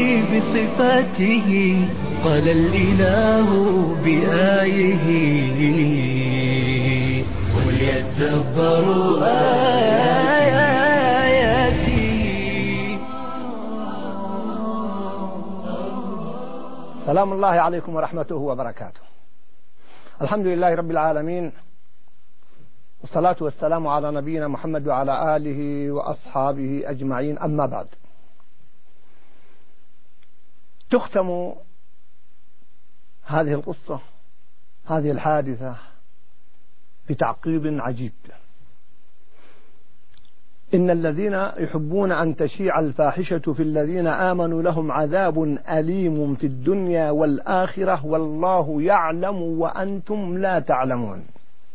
بصفاته قال الإله بآيه وليدبروا آياته. سلام الله عليكم ورحمته وبركاته. الحمد لله رب العالمين، والصلاة والسلام على نبينا محمد وعلى آله وأصحابه أجمعين، أما بعد. تختم هذه القصة، هذه الحادثة، بتعقيب عجيب: إن الذين يحبون أن تشيع الفاحشة في الذين آمنوا لهم عذاب أليم في الدنيا والآخرة والله يعلم وأنتم لا تعلمون.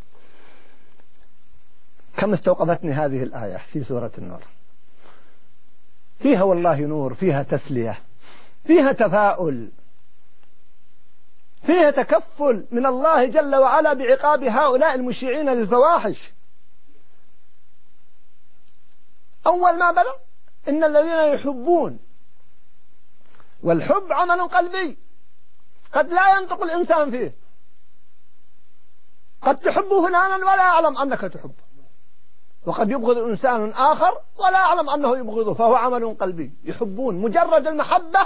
كم استوقفتني هذه الآية في سورة النور. فيها والله نور، فيها تسلية، فيها تفاؤل، فيها تكفل من الله جل وعلا بعقاب هؤلاء المشيعين للفواحش. أول ما بلغ إن الذين يحبون، والحب عمل قلبي قد لا ينطق الإنسان فيه. قد تحب فلانا ولا يعلم أنك تحبه، وقد يبغض إنسان آخر ولا يعلم أنه يبغضه، فهو عمل قلبي. يحبون مجرد المحبة.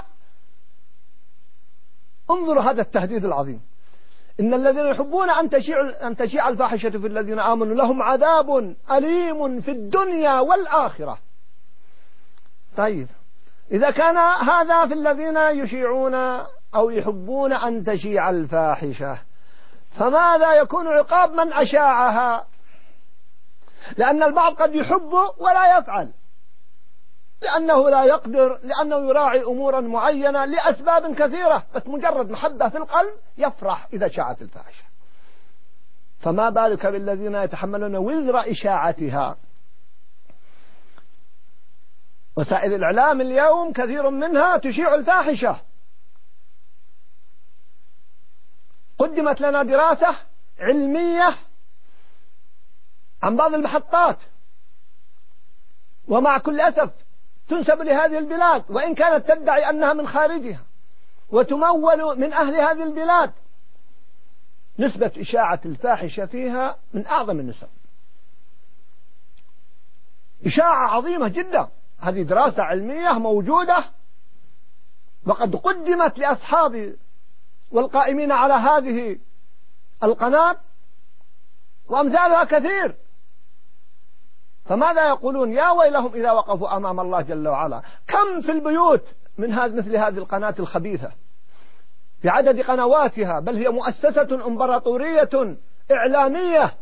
انظروا هذا التهديد العظيم: إن الذين يحبون أن تشيع الفاحشة في الذين آمنوا لهم عذاب أليم في الدنيا والآخرة. طيب، إذا كان هذا في الذين يشيعون أو يحبون أن تشيع الفاحشة، فماذا يكون عقاب من أشاعها؟ لأن البعض قد يحب ولا يفعل، لأنه لا يقدر، لأنه يراعي أمورا معينة لأسباب كثيرة، بس مجرد محبة في القلب يفرح إذا شاعت الفاحشة. فما بالك بالذين يتحملون وزر إشاعتها؟ وسائل الإعلام اليوم كثير منها تشيع الفاحشة. قدمت لنا دراسة علمية عن بعض المحطات، ومع كل أسف تنسب لهذه البلاد، وإن كانت تدعي أنها من خارجها وتمول من أهل هذه البلاد. نسبة إشاعة الفاحشة فيها من أعظم النسب، إشاعة عظيمة جدا. هذه دراسة علمية موجودة، وقد قدمت لأصحاب والقائمين على هذه القناة، وأمثالها كثير. فماذا يقولون؟ يا ويلهم إذا وقفوا أمام الله جل وعلا. كم في البيوت من مثل هذه القناة الخبيثة بعدد قنواتها، بل هي مؤسسة إمبراطورية إعلامية.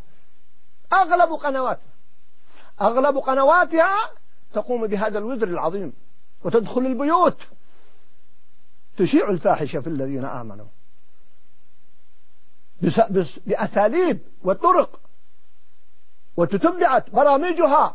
أغلب قنواتها تقوم بهذا الوزر العظيم، وتدخل البيوت تشيع الفاحشة في الذين آمنوا بأساليب وطرق، وتتبعت برامجها،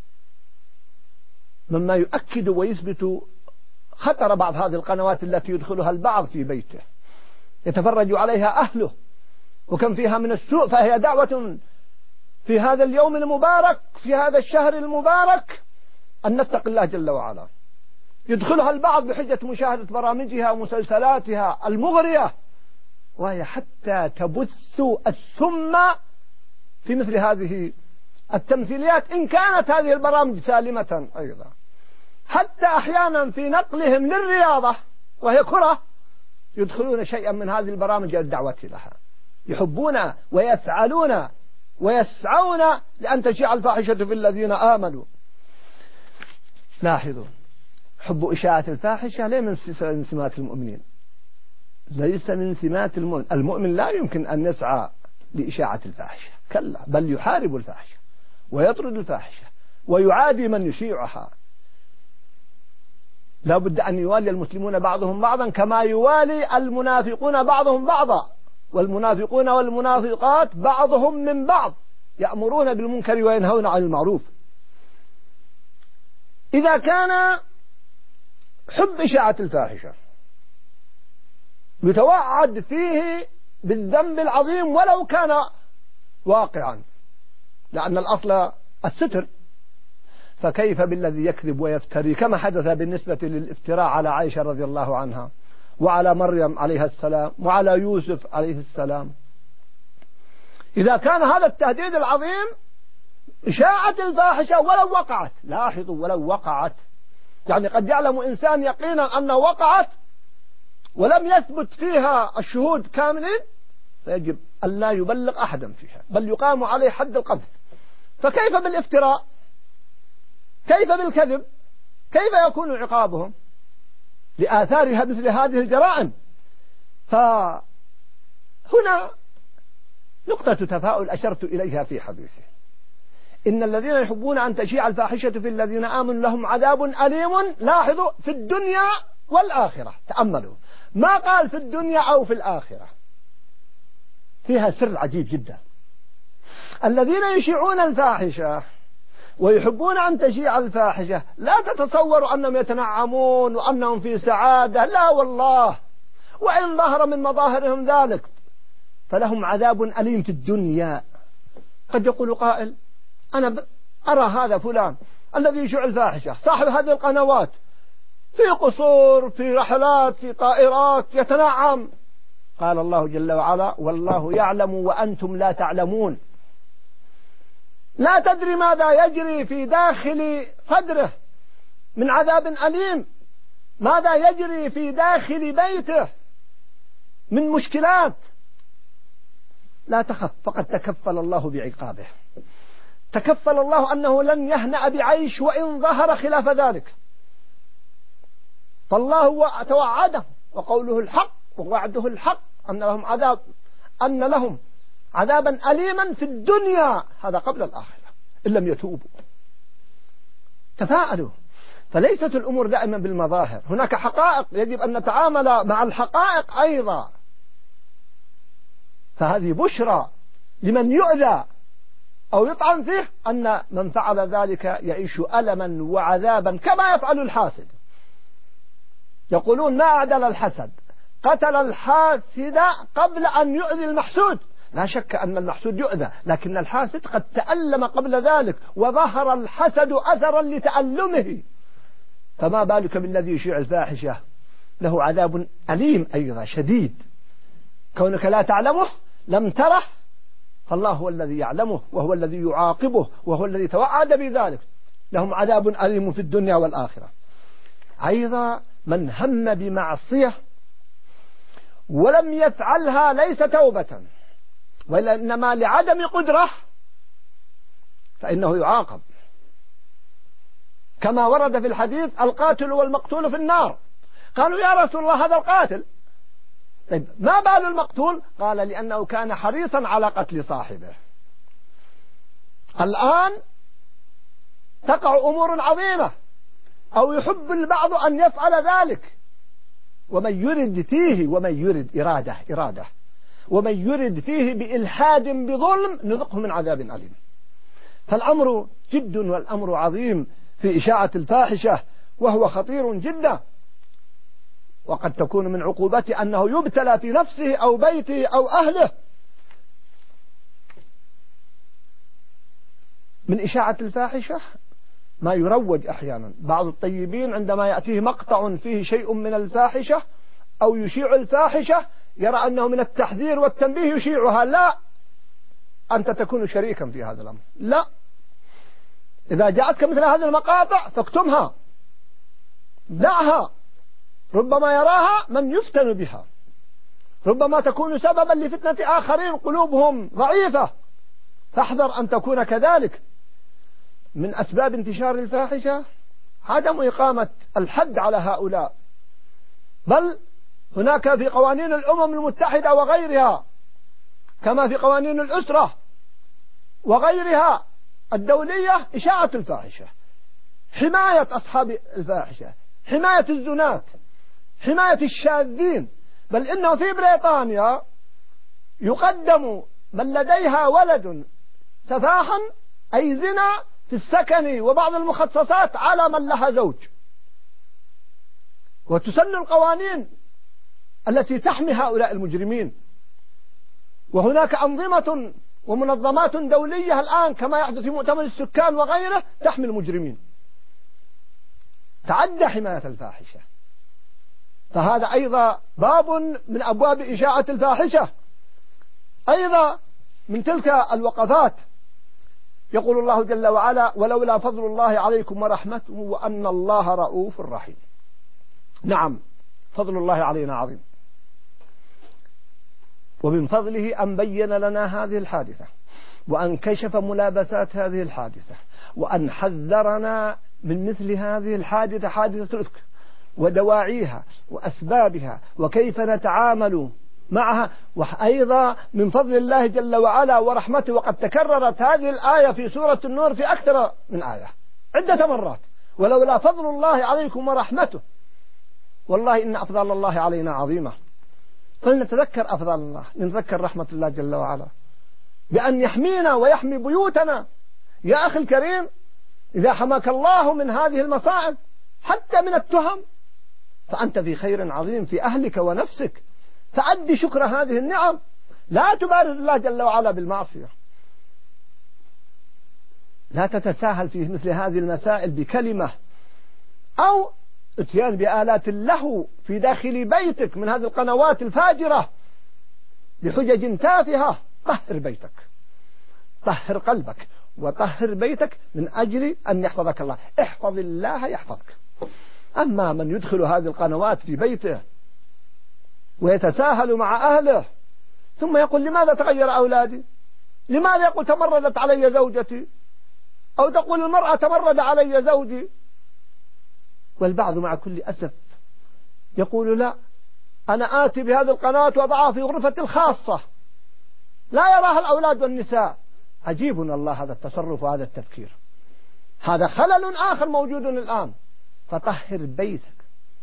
مما يؤكد ويثبت خطر بعض هذه القنوات التي يدخلها البعض في بيته يتفرج عليها أهله، وكم فيها من السوء. فهي دعوة في هذا اليوم المبارك، في هذا الشهر المبارك، أن نتقي الله جل وعلا. يدخلها البعض بحجة مشاهدة برامجها ومسلسلاتها المغرية، وهي حتى تبث السم في مثل هذه التمثيليات، إن كانت هذه البرامج سالمة أيضا. حتى أحيانا في نقلهم للرياضة وهي كرة يدخلون شيئا من هذه البرامج للدعوة لها. يحبون ويفعلون ويسعون لأن تشيع الفاحشة في الذين آمنوا. لاحظوا، حب إشاعة الفاحشة ليس من سمات المؤمنين، ليس من سمات المؤمن. المؤمن لا يمكن أن يسعى لإشاعة الفاحشة، كلا، بل يحارب الفاحشة ويطرد الفاحشة ويعادي من يشيعها. لا بد أن يوالي المسلمون بعضهم بعضا كما يوالي المنافقون بعضهم بعضا، والمنافقون والمنافقات بعضهم من بعض، يأمرون بالمنكر وينهون عن المعروف. إذا كان حب إشاعة الفاحشة يتوعد فيه بالذنب العظيم ولو كان واقعا، لأن الأصل الستر، فكيف بالذي يكذب ويفتري، كما حدث بالنسبة للافتراء على عائشة رضي الله عنها وعلى مريم عليها السلام وعلى يوسف عليه السلام. إذا كان هذا التهديد العظيم إشاعة الفاحشة ولو وقعت، لاحظوا ولو وقعت، يعني قد يعلم إنسان يقينا أنها وقعت ولم يثبت فيها الشهود كاملين، فيجب أن لا يبلغ أحدا فيها، بل يقام عليه حد القذف. فكيف بالافتراء؟ كيف بالكذب؟ كيف يكون عقابهم لآثارها مثل هذه الجرائم؟ فهنا نقطة تفاؤل أشرت إليها في حديثي، إن الذين يحبون أن تشيع الفاحشة في الذين آمنوا لهم عذاب أليم، لاحظوا في الدنيا والآخرة، تأملوا ما قال في الدنيا أو في الآخرة، فيها سر عجيب جدا. الذين يشيعون الفاحشة ويحبون أن تشيع الفاحشة لا تتصوروا أنهم يتنعمون وأنهم في سعادة، لا والله، وإن ظهر من مظاهرهم ذلك فلهم عذاب أليم في الدنيا. قد يقول قائل أنا أرى هذا فلان الذي يشيع الفاحشة صاحب هذه القنوات في قصور، في رحلات، في طائرات، يتنعم. قال الله جل وعلا والله يعلم وأنتم لا تعلمون. لا تدري ماذا يجري في داخل صدره من عذاب أليم، ماذا يجري في داخل بيته من مشكلات. لا تخف، فقد تكفل الله بعقابه، تكفل الله أنه لن يهنأ بعيش وإن ظهر خلاف ذلك. فالله توعده وقوله الحق ووعده الحق أن لهم عذابا أليما في الدنيا، هذا قبل الآخرة إن لم يتوبوا. تفاءلوا، فليست الأمور دائما بالمظاهر، هناك حقائق يجب أن نتعامل مع الحقائق أيضا. فهذه بشرى لمن يؤذى أو يطعن فيه أن من فعل ذلك يعيش ألما وعذابا كما يفعل الحاسد. يقولون ما أعدل الحسد، قتل الحاسد قبل أن يؤذي المحسود. لا شك أن المحسود يؤذى، لكن الحاسد قد تألم قبل ذلك وظهر الحسد أثرا لتألمه، فما بالك بالذي يشيع الفاحشة، له عذاب أليم أيضا شديد. كونك لا تعلمه لم تره، فالله هو الذي يعلمه وهو الذي يعاقبه وهو الذي توعد بذلك. لهم عذاب أليم في الدنيا والآخرة. أيضا من هم بمعصية ولم يفعلها ليس توبة وإنما لعدم قدرة فإنه يعاقب، كما ورد في الحديث القاتل والمقتول في النار. قالوا يا رسول الله هذا القاتل، طيب ما بال المقتول؟ قال لأنه كان حريصا على قتل صاحبه. الآن تقع أمور عظيمة أو يحب البعض أن يفعل ذلك، ومن يرد فيه إرادة ومن يرد فيه بإلحاد بظلم نذقه من عذاب أليم. فالأمر جد والأمر عظيم في إشاعة الفاحشة، وهو خطير جدا، وقد تكون من عقوبته أنه يبتلى في نفسه أو بيته أو أهله. من إشاعة الفاحشة ما يروج أحيانا بعض الطيبين عندما يأتيه مقطع فيه شيء من الفاحشة أو يشيع الفاحشة يرى أنه من التحذير والتنبيه يشيعها. لا، أنت تكون شريكا في هذا الأمر. لا، إذا جاءتك مثل هذه المقاطع فاكتمها، دعها، ربما يراها من يفتن بها، ربما تكون سببا لفتنة آخرين قلوبهم ضعيفة، فاحذر أن تكون كذلك. من أسباب انتشار الفاحشة عدم إقامة الحد على هؤلاء، بل هناك في قوانين الأمم المتحدة وغيرها كما في قوانين الأسرة وغيرها الدولية إشاعة الفاحشة، حماية أصحاب الفاحشة، حماية الزنات، حماية الشاذين. بل إنه في بريطانيا يقدم من لديها ولد سفاحا أي زنا في السكن وبعض المخصصات على من لها زوج، وتسن القوانين التي تحمي هؤلاء المجرمين. وهناك أنظمة ومنظمات دولية الآن كما يحدث في مؤتمر السكان وغيره تحمي المجرمين. تعدى حماية الفاحشة، فهذا أيضا باب من أبواب إشاعة الفاحشة. أيضا من تلك الوقفات يقول الله جل وعلا: ولولا فضل الله عليكم ورحمته وأن الله رؤوف رحيم. نعم، فضل الله علينا عظيم، ومن فضله أن بين لنا هذه الحادثة، وأن كشف ملابسات هذه الحادثة، وأن حذرنا من مثل هذه الحادثة، حادثة الإفك، ودواعيها وأسبابها وكيف نتعامل معها. وأيضا من فضل الله جل وعلا ورحمته، وقد تكررت هذه الآية في سورة النور في أكثر من آية عدة مرات: ولولا فضل الله عليكم ورحمته. والله إن أفضل الله علينا عظيمة، فلنتذكر أفضل الله، نتذكر رحمة الله جل وعلا بأن يحمينا ويحمي بيوتنا. يا أخي الكريم، إذا حماك الله من هذه المصائب حتى من التهم فأنت في خير عظيم في أهلك ونفسك، فأدي شكر هذه النعم، لا تبارز الله جل وعلا بالمعصية. لا تتساهل في مثل هذه المسائل بكلمة أو اتيان بآلات اللهو في داخل بيتك من هذه القنوات الفاجرة بحجج تافهة. طهر بيتك، طهر قلبك، وطهر بيتك من أجل أن يحفظك الله. احفظ الله يحفظك. أما من يدخل هذه القنوات في بيته ويتساهل مع أهله ثم يقول: لماذا تغير أولادي؟ لماذا يقول تمردت علي زوجتي؟ أو تقول المرأة تمرد علي زوجي. والبعض مع كل أسف يقول: لا، أنا آتي بهذه القناة وأضعها في غرفتي الخاصة لا يراها الأولاد والنساء. عجيب الله هذا التصرف وهذا التفكير. هذا خلل آخر موجود الآن. فطهر بيتك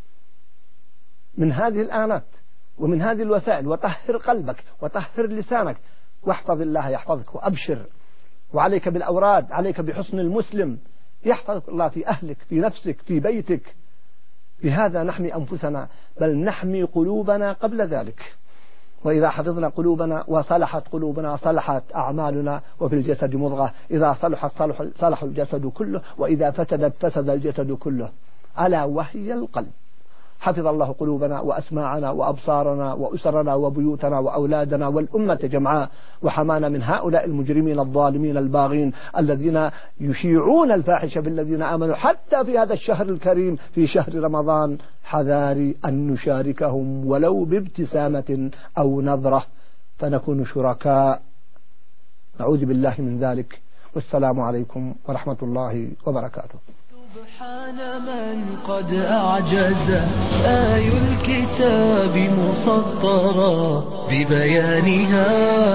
من هذه الآلات ومن هذه الوسائل، وطهر قلبك وطهر لسانك، واحفظ الله يحفظك. وأبشر، وعليك بالأوراد، عليك بحسن المسلم، يحفظك الله في أهلك، في نفسك، في بيتك. بهذا نحمي أنفسنا، بل نحمي قلوبنا قبل ذلك. وإذا حفظنا قلوبنا وصلحت قلوبنا صلحت أعمالنا. وفي الجسد مضغة إذا صلحت صلح الجسد كله، وإذا فسدت فسد الجسد كله، ألا وهي القلب. حفظ الله قلوبنا وأسماعنا وأبصارنا وأسرنا وبيوتنا وأولادنا والأمة جمعاء، وحمانا من هؤلاء المجرمين الظالمين الباغين الذين يشيعون الفاحشة بالذين آمنوا حتى في هذا الشهر الكريم، في شهر رمضان. حذاري أن نشاركهم ولو بابتسامة أو نظرة فنكون شركاء. نعوذ بالله من ذلك. والسلام عليكم ورحمة الله وبركاته. سبحان من قد أعجز آي الكتاب مسطرا ببيانها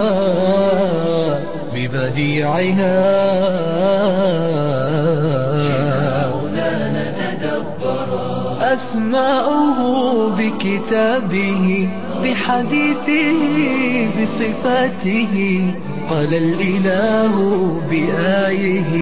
ببديعها، شفاؤنا نتدبرا أسماؤه بكتابه بحديثه بصفاته قال الإله بآيه.